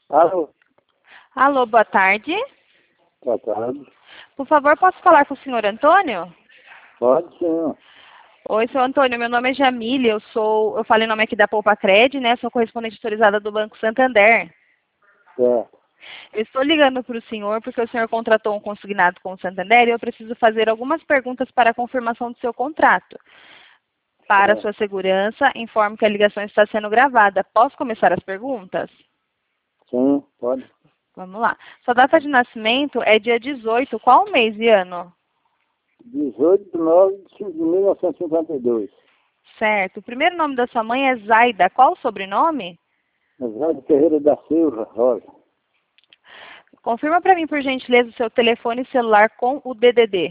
Alô, Alô, boa tarde. boa tarde. Por favor, posso falar com o senhor Antônio? Pode sim. Oi, senhor Antônio, meu nome é Jamile, eu falo em nome aqui da Poupa Cred, né? Sou correspondente autorizada do Banco Santander. Certo. Eu estou ligando para o senhor porque o senhor contratou um consignado com o Santander e eu preciso fazer algumas perguntas para a confirmação do seu contrato. Para Certo. sua segurança, informo que a ligação está sendo gravada. Posso começar as perguntas? Sim, pode. Vamos lá. Sua data de nascimento é dia 18, qual mês e ano? 18 de 9 de 1952. Certo. O primeiro nome da sua mãe é Zaida. Qual o sobrenome? Oswaldo Ferreira da Silva, Rosa. Confirma para mim, por gentileza, o seu telefone celular com o DDD.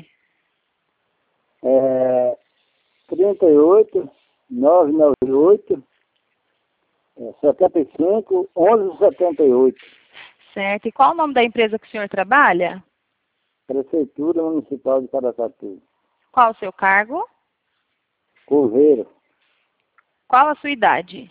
38 998 75 1178. Certo. E qual o nome da empresa que o senhor trabalha? Prefeitura Municipal de Paracatu. Qual o seu cargo? Coveiro, Qual a sua idade?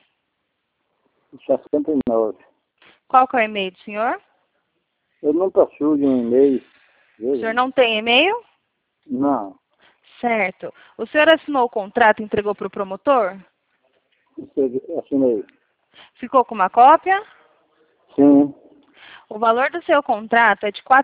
69. Qual que é o e-mail do senhor? Eu nunca fui de um e-mail. O senhor não tem e-mail? Não. Certo. O senhor assinou o contrato e entregou para o promotor? Assinei. Ficou com uma cópia? Sim. O valor do seu contrato é de R$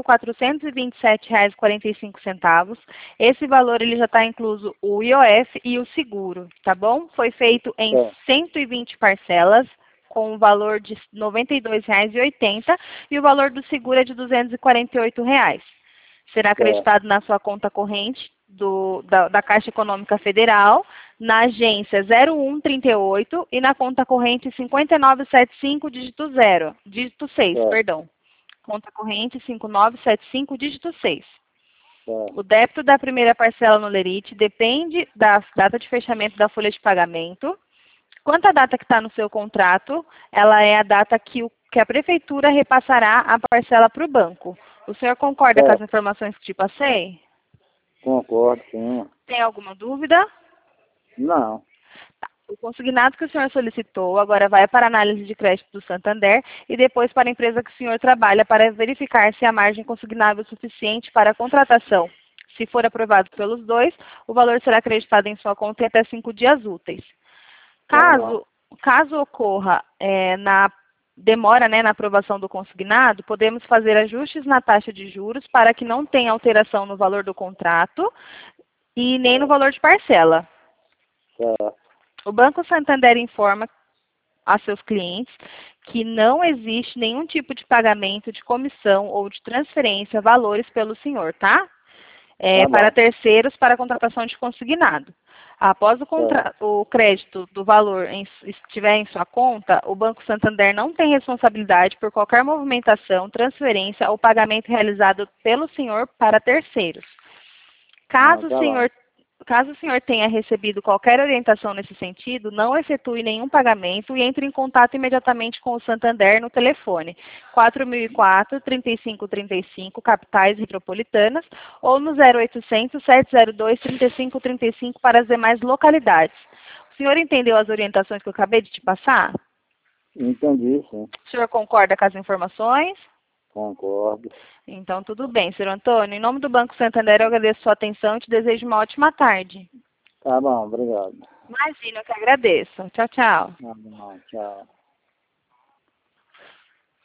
4.427,45. Esse valor ele já está incluso o IOF e o seguro, tá bom? Foi feito em É. 120 parcelas, com o valor de R$ 92,80 e o valor do seguro é de R$ 248. Será acreditado na sua conta corrente da Caixa Econômica Federal, na agência 0138 e na conta corrente 5975, dígito 6, É. perdão. Conta corrente 5975, dígito 6. É. O débito da primeira parcela no Lerite depende da data de fechamento da folha de pagamento. Quanto à data que está no seu contrato, ela é a data que a prefeitura repassará a parcela para o banco. O senhor concorda com as informações que te passei? Concordo, sim. Tem alguma dúvida? Não. O consignado que o senhor solicitou agora vai para a análise de crédito do Santander e depois para a empresa que o senhor trabalha para verificar se a margem consignável é suficiente para a contratação. Se for aprovado pelos dois, o valor será acreditado em sua conta em até 5 dias úteis. Caso ocorra na demora, na aprovação do consignado, podemos fazer ajustes na taxa de juros para que não tenha alteração no valor do contrato e nem no valor de parcela. Certo. O Banco Santander informa a seus clientes que não existe nenhum tipo de pagamento de comissão ou de transferência valores pelo senhor, tá? Para terceiros para a contratação de consignado. Após o crédito do valor estiver em sua conta, o Banco Santander não tem responsabilidade por qualquer movimentação, transferência ou pagamento realizado pelo senhor para terceiros. Caso o senhor tenha recebido qualquer orientação nesse sentido, não efetue nenhum pagamento e entre em contato imediatamente com o Santander no telefone 4004-3535, capitais metropolitanas, ou no 0800-702-3535 para as demais localidades. O senhor entendeu as orientações que eu acabei de te passar? Entendi, sim. O senhor concorda com as informações? Concordo. Então, tudo bem, senhor Antônio. Em nome do Banco Santander, eu agradeço a sua atenção e te desejo uma ótima tarde. Tá bom, obrigado. Imagina, eu que agradeço. Tchau, tchau. Tá bom, tchau.